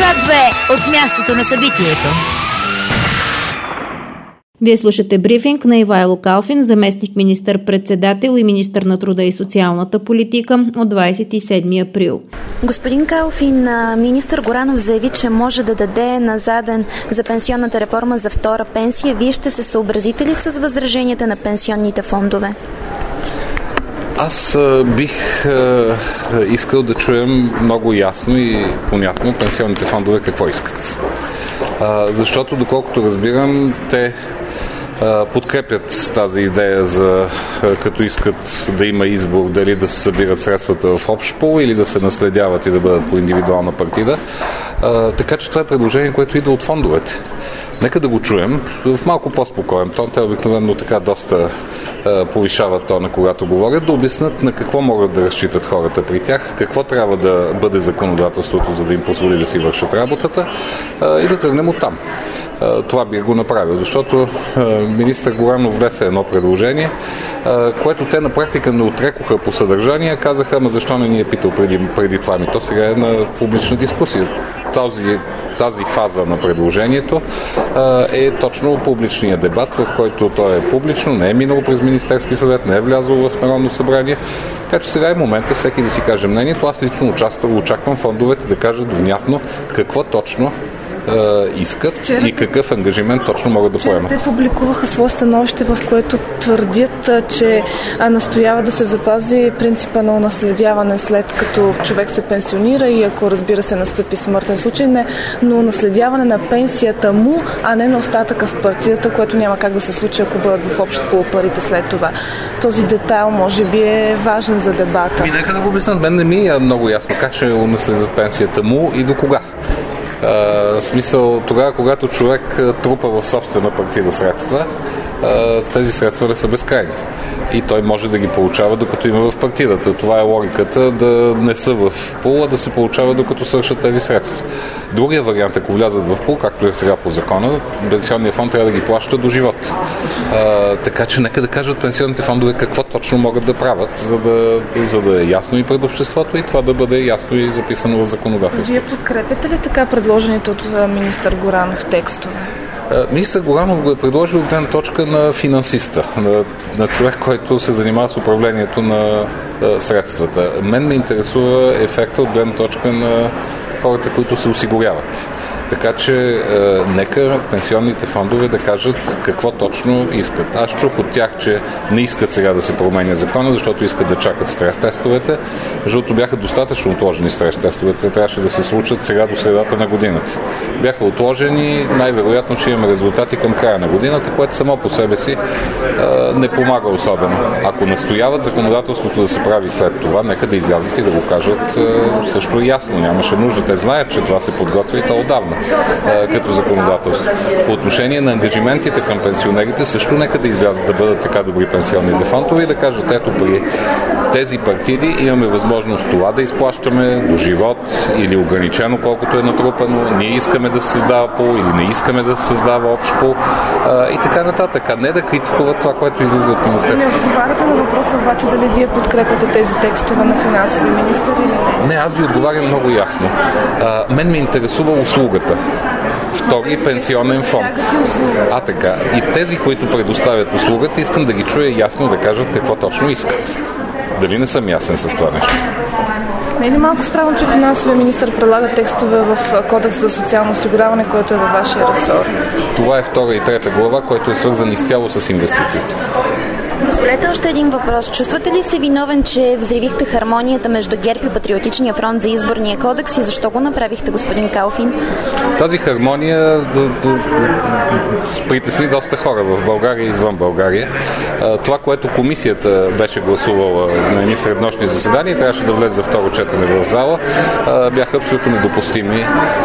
К2 от мястото на събитието. Вие слушате брифинг на Ивайло Калфин, заместник министър-председател и министър на труда и социалната политика от 27 април. Господин Калфин, министър Горанов заяви, че може да даде на заден за пенсионната реформа за втора пенсия. Вие ще се съобразите ли с възраженията на пенсионните фондове? Аз бих искал да чуем много ясно и понятно пенсионните фондове какво искат. Защото, доколкото разбирам, те подкрепят тази идея като искат да има избор дали да се събират средствата в общ пул или да се наследяват и да бъдат по индивидуална партида. Така че това е предложение, което идва от фондовете. Нека да го чуем в малко по-спокоен тон. Те обикновено така доста повишават тона, когато говорят, да обяснат на какво могат да разчитат хората при тях, какво трябва да бъде законодателството, за да им позволи да си вършат работата и да тръгнем оттам. Това би го направил, защото министър Горанов внесе едно предложение, което те на практика не отрекоха по съдържание, казаха, ама защо не ни е питал преди това? То сега е на публична дискусия. Тази фаза на предложението е точно публичния дебат, в който той е публично, не е минало през Министерски съвет, не е влязло в Народно събрание. Така че сега е момента всеки да си каже мнението. Аз лично очаквам фондовете да кажат внятно какво точно искат и какъв ангажимент точно могат да поемат. Те публикуваха свое становище, в което твърдят, че настоява да се запази принципа на унаследяване след като човек се пенсионира и ако, разбира се, настъпи смъртен случай, но унаследяване на пенсията му, а не на остатъка в партидата, което няма как да се случи, ако бъдат в общ пул парите след това. Този детайл може би е важен за дебата. Нека да го обяснят. Мен не ми е много ясно как ще унаследят пенсията му и до кога. В смисъл, тогава, когато човек трупа в собствена партида средства, тези средства не са безкрайни. И той може да ги получава докато има в партидата. Това е логиката, да не са в пул, а да се получава докато свършат тези средства. Другия вариант, ако влязат в пул, както е сега по закона, пенсионния фонд трябва да ги плаща до живот. Така че нека да кажат пенсионните фондове какво точно могат да правят, за да е ясно и пред обществото и това да бъде ясно и записано в законодателството. Вие подкрепяте ли така предложените от министър Горанов текстове? Министър Горанов го е предложил от гледна точка на финансиста, на човек, който се занимава с управлението на средствата. Мен ме интересува ефекта от гледна точка на хората, които се осигуряват. Така че нека пенсионните фондове да кажат какво точно искат. Аз чух от тях, че не искат сега да се променя закона, защото искат да чакат стрес-тестовете, защото бяха достатъчно отложени стрес-тестовете, трябваше да се случат сега до средата на годината. Бяха отложени, най-вероятно ще имаме резултати към края на годината, което само по себе си не помага особено. Ако настояват законодателството да се прави след това, нека да излязат и да го кажат също ясно. Нямаше нужда. Те знаят, че това се подготвя и то отдавна като законодателство. По отношение на ангажиментите към пенсионерите, също нека да излязат да бъдат така добри пенсионните фондове и да кажат, ето при тези партиди имаме възможност това да изплащаме до живот или ограничено, колкото е натрупано. Ние искаме да се създава пул или не искаме да се създава общ пул и така нататък. А не да критикуват това, което излиза от министерството. Не отговаряте на въпроса обаче дали вие подкрепяте тези текстове на финансови министър или не? Не, аз ви отговарям много ясно. Мен ме интересува услугата. Втори пенсионен фонд. Така. И тези, които предоставят услугата, искам да ги чуя ясно да кажат какво точно искат. Дали не съм ясен с това нещо? Не е ли малко странно, че финансовия министър предлага текстове в Кодекс за социално осигуряване, който е във вашия ресор? Това е втора и трета глава, който е свързан изцяло с инвестициите. Позволете още един въпрос. Чувствате ли се виновен, че взривихте хармонията между ГЕРБ и Патриотичния фронт за изборния кодекс и защо го направихте, господин Калфин? Тази хармония притесни доста хора в България и извън България. Това, което комисията беше гласувала на едни среднощни заседания, трябваше да влезе за второ четене в зала, бяха абсолютно недопустими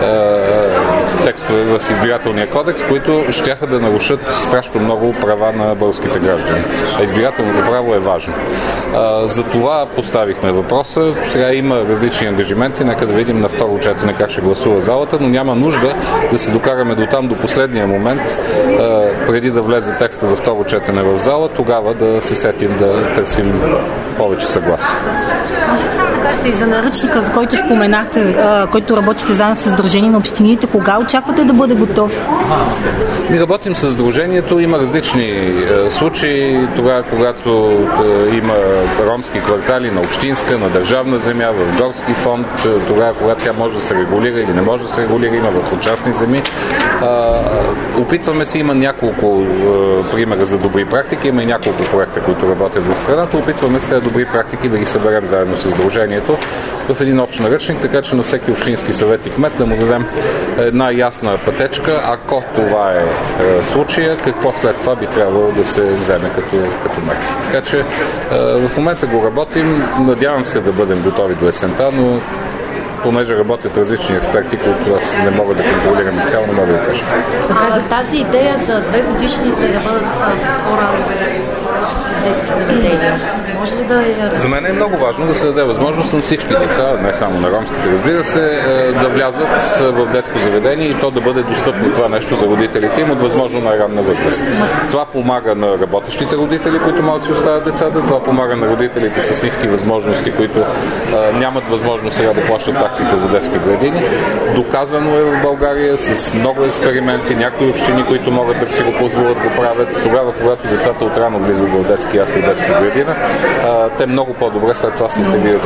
текстове в избирателния кодекс, които щяха да нарушат страшно много права на българските граждани. А избирателното право е важно. За това поставихме въпроса. Сега има различни ангажименти. Нека да видим на второ четене как ще гласува залата, но няма нужда да се докараме до там, до последния момент, преди да влезе текста за второ четене в зала, тогава да се сетим да търсим повече съгласие. кажете и за наръчника, за който споменахте, който работите заедно с Сдружение на общините, кога очаквате да бъде готов? Ние работим с Сдружението, има различни случаи, тогава когато има ромски квартали на общинска, на държавна земя, в горски фонд, тогава когато тя може да се регулира или не може да се регулира, има в частни земи. Опитваме се, има няколко примера за добри практики, има и няколко проекта, които работят в страната. Опитваме се тези добри практики да ги съберем заедно с Сдружението в един общ наръчник, така че на всеки общински съвет и кмет да му дадем една ясна пътечка, ако това е случая, какво след това би трябвало да се вземе като мерки. Така че в момента го работим, надявам се да бъдем готови до есента, но понеже работят различни експерти, които аз не мога да контролирам изцяло, не мога да кажа. За тази идея за 2 годишните да бъдат по-рано детски заведения, може ли да За мен е много важно да се даде възможност на всички деца, не само на ромските, разбира се, да влязат в детско заведение и то да бъде достъпно това нещо за родителите им от възможно най-ранна възраст. Това помага на работещите родители, които могат да си оставят децата, това помага на родителите с ниски възможности, които нямат възможност сега да плащат таксите за детски градини. Доказано е в България с много експерименти, някои общини, които могат да си го позволят да правят. Тогава, когато децата отрано влизат в детски ясли и детска градина, те много по-добре след това се интегрират.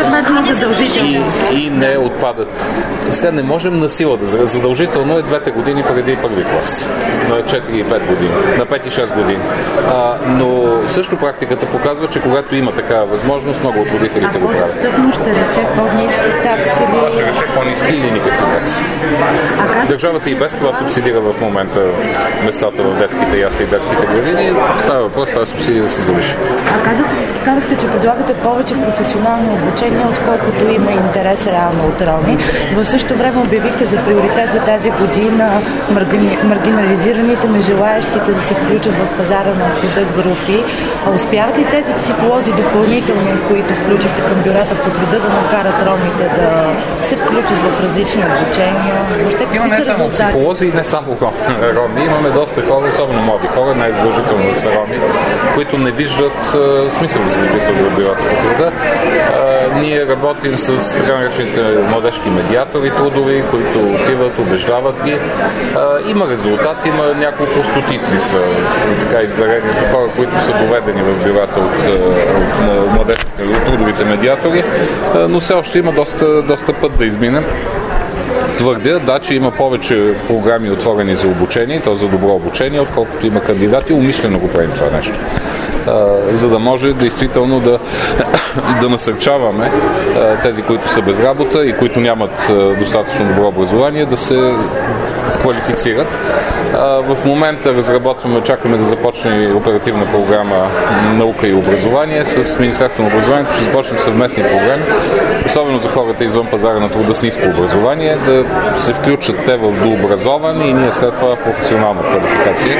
И не отпадат. Сега не можем на сила да задължително е 2 години преди първи клас. На 4 и 5 години. На 5 и 6 години. Но също практиката показва, че когато има такава възможност, много от родителите го правят. Достъпно ще рече по-ниски такси? Това ще рече по-ниски или никакви такси. Държавата и без това субсидира в момента местата в детските ясли и детските градини. Става въпрос тази субсидия да се завиши. Казахте, че предлагате повече професионално обучение, отколкото има интерес реално от роми. В същото време обявихте за приоритет за тази година маргинализираните, нежелаящите да се включат в пазара на труда групи. Успяват ли тези психолози допълнително, които включихте към бюрата по труда, да накарат ромите да се включат в различни обучения? Има не само психолози и не само роми. Имаме доста хора, особено млади хора, най-задължително да са роми, които не виждат смисъл да се записват в бюрата по труда. Ние работим с така наречените младежки медиатори трудови, които отиват, убеждават ги. Има резултати, има няколко стотици са така измерените хора, които са доведени в бюрата от младежките, от трудовите медиатори, но все още има доста път да изминем. Твърдя, да, че има повече програми отворени за обучение, т.е. за добро обучение, отколкото има кандидати. Умишлено го правим това нещо. За да може действително да насърчаваме тези, които са без работа и които нямат достатъчно добро образование, да се квалифицират. В момента чакаме да започне оперативна програма наука и образование с Министерството на образованието. Ще започнем съвместни програми, особено за хората извън пазара на труда с ниско образование, да се включат те в дообразоване и ние след това професионална квалификация.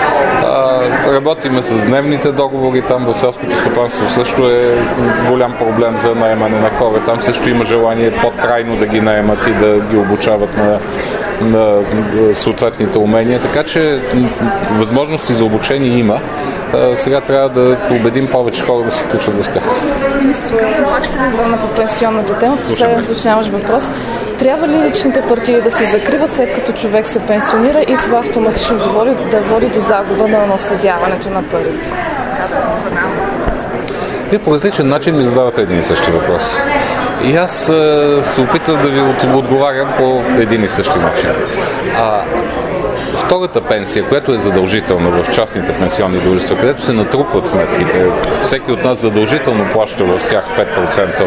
Работиме с дневните договори, там в селското стопанство също е голям проблем за наемане на хора. Там също има желание по-трайно да ги наемат и да ги обучават на съответните умения. Така че възможности за обучение има. Сега трябва да убедим повече хора да се включат в тях. Пак ще ви върна по пенсионната тема. Последен уточняващ въпрос. Трябва ли личните партиди да се закриват след като човек се пенсионира и това автоматично да води до загуба на наследяването на парите? Вие по различен начин ми задавате един и същи въпрос. И аз се опитвам да ви отговарям по един и същи начин. Втората пенсия, която е задължителна в частните пенсионни дружества, където се натрупват сметките, всеки от нас задължително плаща в тях 5%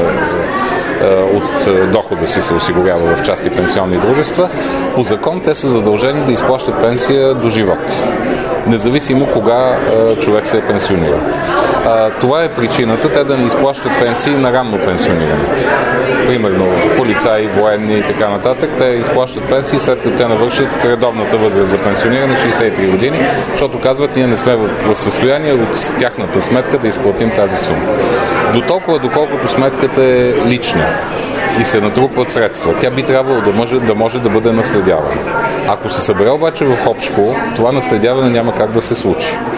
от дохода си се осигурява в частни пенсионни дружества, по закон те са задължени да изплащат пенсия до живот, независимо кога човек се е пенсионирал. Това е причината те да не изплащат пенсии на ранно пенсионираните. Примерно полицаи, военни и така нататък, те изплащат пенсии след като те навършат редовната възраст за пенсиониране 63 години, защото казват, ние не сме в състояние от тяхната сметка да изплатим тази сума. До толкова, доколкото сметката е лична и се натрупват средства, тя би трябвало да може да бъде наследявана. Ако се събере обаче в общ пул, това наследяване няма как да се случи.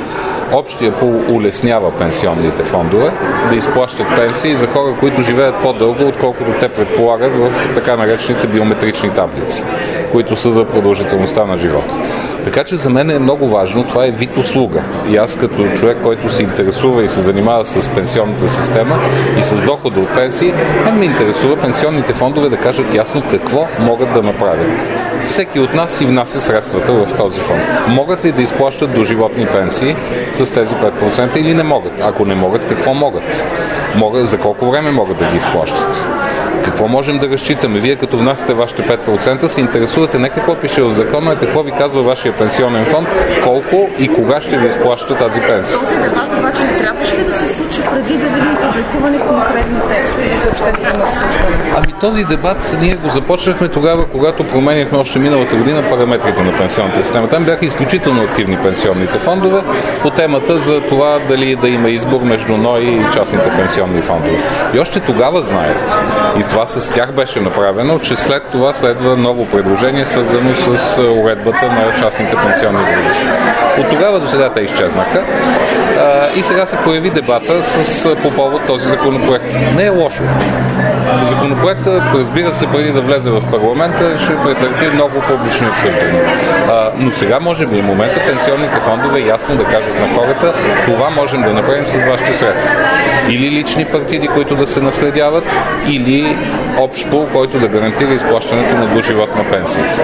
Общия пул улеснява пенсионните фондове да изплащат пенсии за хора, които живеят по-дълго, отколкото те предполагат в така наречените биометрични таблици, които са за продължителността на живота. Така че за мен е много важно, това е вид услуга. И аз като човек, който се интересува и се занимава с пенсионната система и с дохода от пенсии, мен ме интересува пенсионните фондове да кажат ясно какво могат да направят. Всеки от нас си внася средствата в този фонд. Могат ли да изплащат доживотни пенсии с тези 5% или не могат? Ако не могат, какво могат? За колко време могат да ги изплащат? Какво можем да разчитаме? Вие като внасяте вашите 5%, се интересувате не какво пише в закона, а какво ви казва вашия пенсионен фонд, колко и кога ще ви изплаща тази пенсия. Този дебат обаче не трябваше ли да се случи преди да видим публикувани конкретни текстове за обществено обсъждане? Ами този дебат ние го започнахме тогава, когато променяхме още миналата година параметрите на пенсионната система. Там бяха изключително активни пенсионните фондове по темата за това дали да има избор между НОИ и частните пенсионни фондове. И още тогава знаят, и това с тях беше направено, че след това следва ново предложение, свързано с уредбата на частните пенсионни дружества. От тогава до сега те изчезнаха и сега се появи дебата по повод този законопроект. Не е лошо. Законопроектът, разбира се, преди да влезе в парламента, ще претърпи много публични обсъждания. Но сега може би е момента пенсионните фондове ясно да кажат на хората, това можем да направим с вашите средства. Или лични партиди, които да се наследяват, или общ пул, който да гарантира изплащането на доживотна пенсията.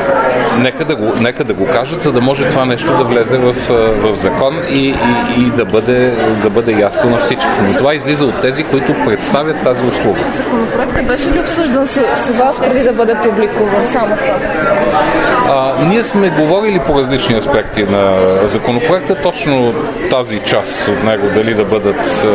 Нека да го кажат, за да може това нещо да влезе в закон и да бъде ясно на всички. Но това излиза от тези, които представят тази услуга. Законопроектът беше ли обсъждан с вас преди да бъде публикуван? Само това. Ние сме говорили по различни аспекти на законопроекта, точно тази част от него, дали да бъдат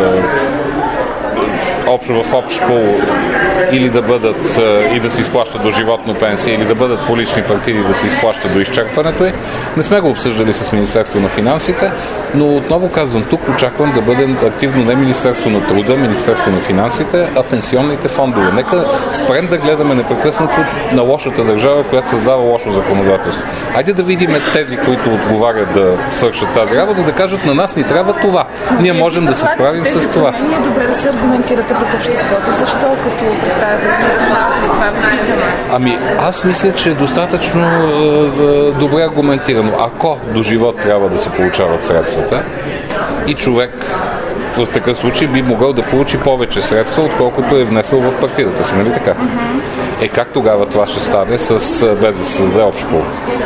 в общ пул или да бъдат и да се изплащат до животно пенсия, или да бъдат по лични партиди да се изплащат до изчерпването й. Не сме го обсъждали с Министерство на финансите, но отново казвам, тук очаквам да бъдем активно не Министерство на труда, Министерство на финансите, а пенсионните фондове. Нека спрем да гледаме непрекъснато на лошата държава, която създава лошо законодателство. Хайде да видим тези, които отговарят да свършат тази работа, да кажат на нас ни трябва това. Ние можем да се справим с това. Не е добре да се аргументирате пред обществото. Защо като представител за това Ами, аз мисля, че е достатъчно добре аргументирано. Ако до живот трябва да се получават средствата и човек в такъв случай би могъл да получи повече средства, отколкото е внесъл в партидата си, нали така? Как тогава това ще стане без да се създаде общ пул?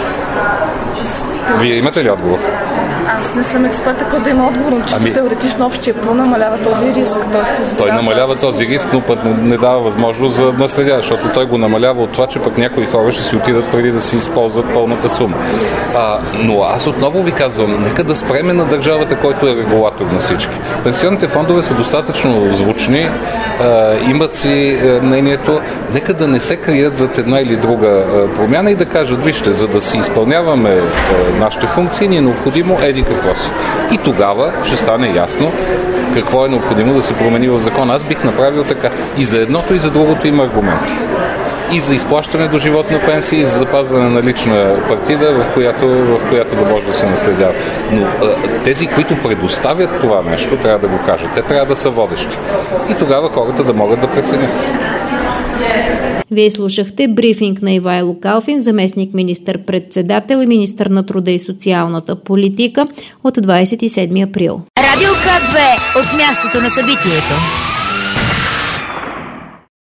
Вие имате ли отговор? Аз не съм експерт, ако да има отговор, че теоретично общия пул намалява този риск. Той намалява този риск, но път не дава възможност за наследя, защото той го намалява от това, че пък някои хора ще си отидат преди да си използват пълната сума. Но аз отново ви казвам, нека да спреме на държавата, който е регулатор на всички. Пенсионните фондове са достатъчно звучни, имат си мнението, нека да не се крият зад една или друга промяна и да кажат, вижте, за да си изпълняваме нашите функции, ни е необходимо еди какво си. И тогава ще стане ясно какво е необходимо да се промени в закона. Аз бих направил така. И за едното, и за другото има аргументи. И за изплащане до животна пенсия, и за запазване на лична партида, в която да може да се наследява. Но тези, които предоставят това нещо, трябва да го кажат. Те трябва да са водещи. И тогава хората да могат да преценят. Вие слушахте брифинг на Ивайло Калфин, заместник министър-председател и министър на труда и социалната политика от 27 април. Радио К2 от мястото на събитието.